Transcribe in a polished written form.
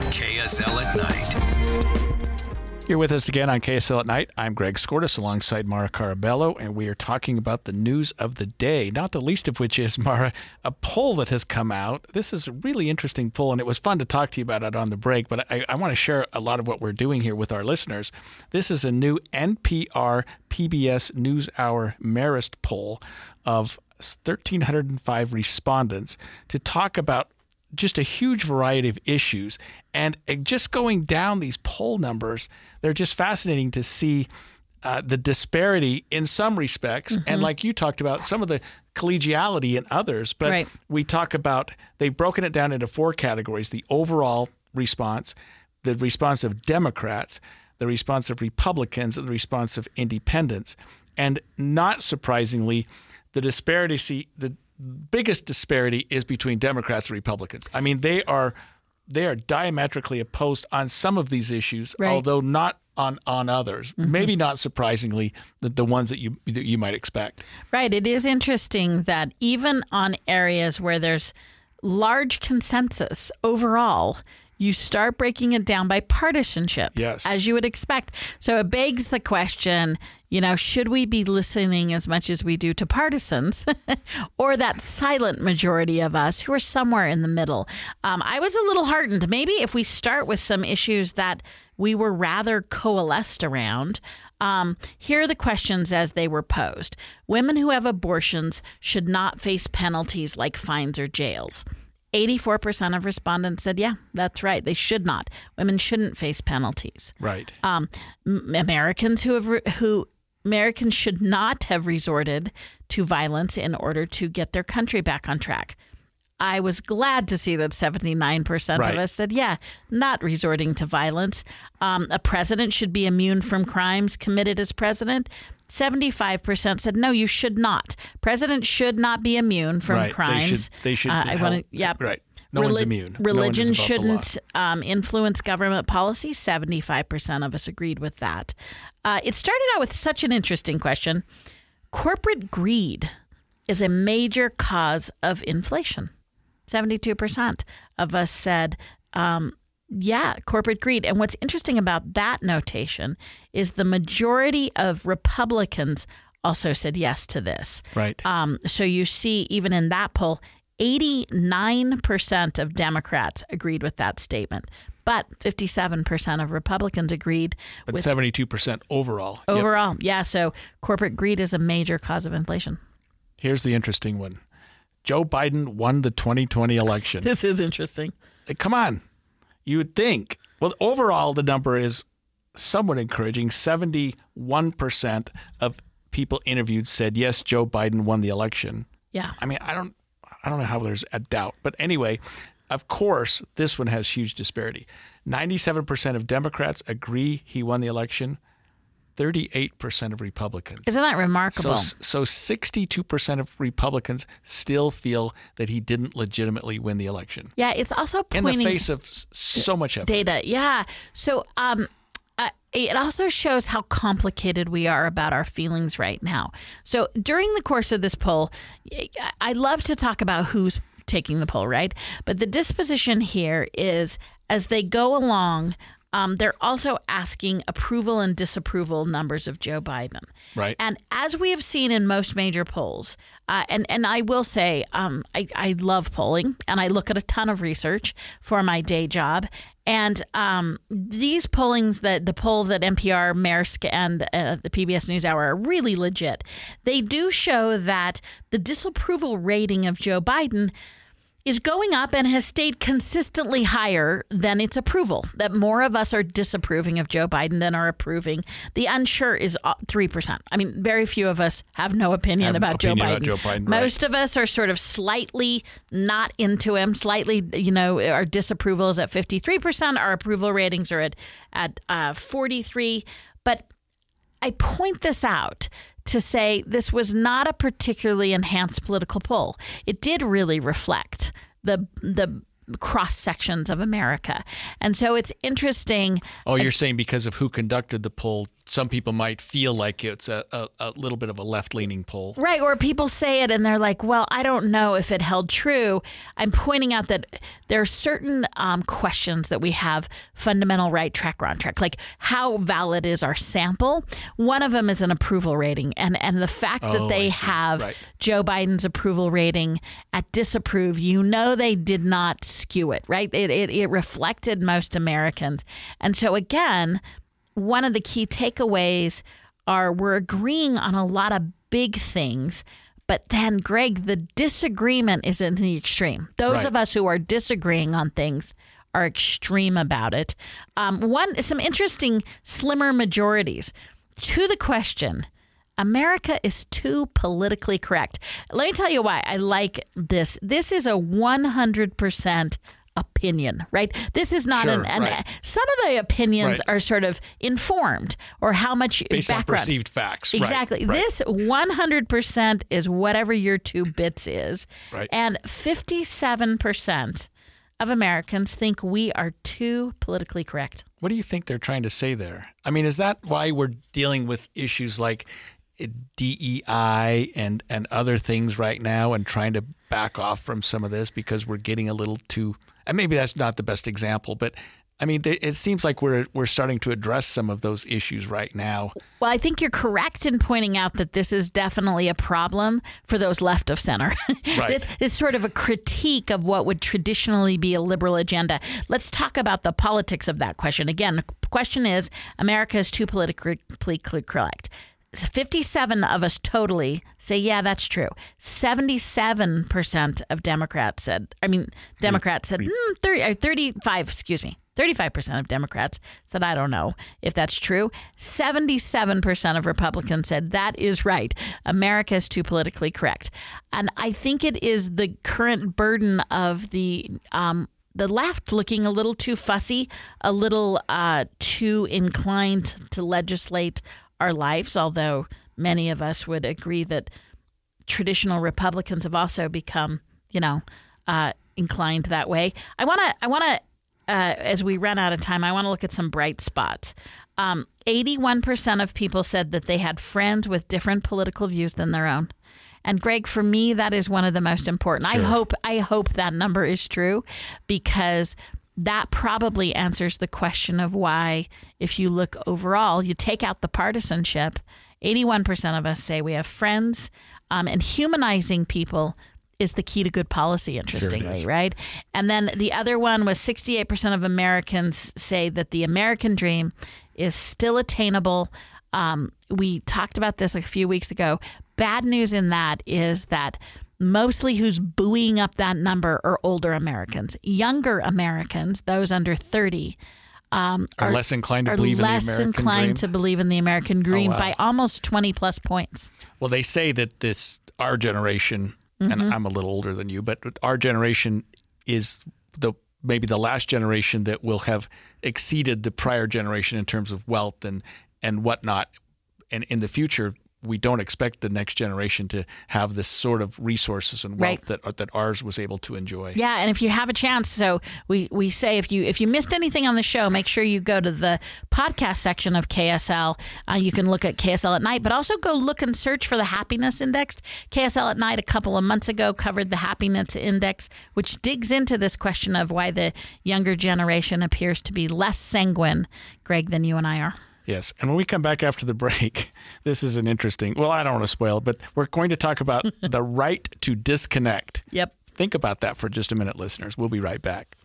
KSL at Night. You're with us again on KSL at Night. I'm Greg Skordas alongside Mara Carabello, and we are talking about the news of the day, not the least of which is, Mara, a poll that has come out. This is a really interesting poll, and it was fun to talk to you about it on the break, but I want to share a lot of what we're doing here with our listeners. This is a new NPR PBS NewsHour Marist poll of 1,305 respondents to talk about just a huge variety of issues. And just going down these poll numbers, they're just fascinating to see the disparity in some respects. Mm-hmm. And like you talked about, some of the collegiality in others. But we talk about, they've broken it down into four categories: the overall response, the response of Democrats, the response of Republicans, and the response of independents. And not surprisingly, the biggest disparity is between Democrats and Republicans. I mean, they are diametrically opposed on some of these issues, although not on others. Mm-hmm. Maybe not surprisingly, the ones that you might expect. Right. It is interesting that even on areas where there's large consensus overall, you start breaking it down by partisanship, as you would expect. So it begs the question, should we be listening as much as we do to partisans or that silent majority of us who are somewhere in the middle? I was a little heartened. Maybe if we start with some issues that we were rather coalesced around. Here are the questions as they were posed. Women who have abortions should not face penalties like fines or jails. 84% of respondents said, yeah, that's right. They should not. Women shouldn't face penalties. Right. Americans Americans should not have resorted to violence in order to get their country back on track. I was glad to see that 79% of us said, yeah, not resorting to violence. A president should be immune from crimes committed as president. 75% said, no, you should not. Presidents should not be immune from crimes. They should. Right. No one's immune. Religion shouldn't influence government policy. 75% of us agreed with that. It started out with such an interesting question. Corporate greed is a major cause of inflation. 72% of us said, corporate greed. And what's interesting about that notation is the majority of Republicans also said yes to this. Right. So you see, even in that poll, 89% of Democrats agreed with that statement. But 57% of Republicans agreed. But 72% overall. Overall, yeah. So corporate greed is a major cause of inflation. Here's the interesting one. Joe Biden won the 2020 election. This is interesting. Come on. You would think. Well, overall, the number is somewhat encouraging. 71% of people interviewed said, yes, Joe Biden won the election. Yeah. I mean, I don't know how there's a doubt. But anyway, of course, this one has huge disparity. 97% of Democrats agree he won the election. 38% of Republicans. Isn't that remarkable? So 62% of Republicans still feel that he didn't legitimately win the election. Yeah, it's also pointing in the face of so much evidence. Data, yeah. So it also shows how complicated we are about our feelings right now. So during the course of this poll, I love to talk about who's taking the poll, right? But the disposition here is as they go along, they're also asking approval and disapproval numbers of Joe Biden. Right. And as we have seen in most major polls, and I will say I love polling, and I look at a ton of research for my day job. And these pollings, the poll that NPR, Maersk, and the PBS NewsHour are really legit. They do show that the disapproval rating of Joe Biden is going up and has stayed consistently higher than its approval, that more of us are disapproving of Joe Biden than are approving. The unsure is 3%. I mean, very few of us have no opinion about Joe Biden. Most of us are sort of slightly not into him, slightly, our disapproval is at 53%. Our approval ratings are at 43%. But I point this out to say this was not a particularly enhanced political poll. It did really reflect the cross sections of America. And so it's interesting. Oh, you're saying because of who conducted the poll, some people might feel like it's a little bit of a left-leaning poll. Right, or people say it and they're like, well, I don't know if it held true. I'm pointing out that there are certain questions that we have fundamental right track, wrong track, like how valid is our sample? One of them is an approval rating. And the fact that they have Joe Biden's approval rating at disapprove, they did not skew it, right? It reflected most Americans. And so again, one of the key takeaways are we're agreeing on a lot of big things, but then, Greg, the disagreement is in the extreme. Those of us who are disagreeing on things are extreme about it. Some interesting slimmer majorities to the question, America is too politically correct. Let me tell you why I like this. This is a 100% opinion, right? This is not some of the opinions are sort of informed or how much based background. on perceived facts. Exactly. This 100% is whatever your 2 bits is. Right. And 57% of Americans think we are too politically correct. What do you think they're trying to say there? I mean, is that why we're dealing with issues like DEI and other things right now and trying to back off from some of this because we're getting a little too, and maybe that's not the best example, but I mean, it seems like we're starting to address some of those issues right now. Well, I think you're correct in pointing out that this is definitely a problem for those left of center. Right. This is sort of a critique of what would traditionally be a liberal agenda. Let's talk about the politics of that question. Again, the question is, America is too politically correct. 57 of us totally say, yeah, that's true. 77% of Democrats said 35% of Democrats said, I don't know if that's true. 77% of Republicans said that is right. America is too politically correct. And I think it is the current burden of the left looking a little too fussy, a little too inclined to legislate our lives, although many of us would agree that traditional Republicans have also become, inclined that way. I want to, as we run out of time, I want to look at some bright spots. 81% of people said that they had friends with different political views than their own. And Greg, for me, that is one of the most important. Sure. I hope that number is true, because that probably answers the question of why, if you look overall, you take out the partisanship, 81% of us say we have friends, and humanizing people is the key to good policy, interestingly, right? And then the other one was 68% of Americans say that the American dream is still attainable. We talked about this a few weeks ago. Bad news in that is that mostly who's buoying up that number are older Americans. Younger Americans, those under 30, are less inclined to believe in the American dream. Less inclined to believe in the American dream by almost 20 plus points. Well, they say that our generation, and I'm a little older than you, but our generation is maybe the last generation that will have exceeded the prior generation in terms of wealth and whatnot. And in the future, we don't expect the next generation to have this sort of resources and wealth that ours was able to enjoy. Yeah, and if you have a chance, so we say if you missed anything on the show, make sure you go to the podcast section of KSL. You can look at KSL at Night, but also go look and search for the Happiness Index. KSL at Night a couple of months ago covered the Happiness Index, which digs into this question of why the younger generation appears to be less sanguine, Greg, than you and I are. Yes. And when we come back after the break, this is an interesting, well, I don't want to spoil it, but we're going to talk about the right to disconnect. Yep. Think about that for just a minute, listeners. We'll be right back.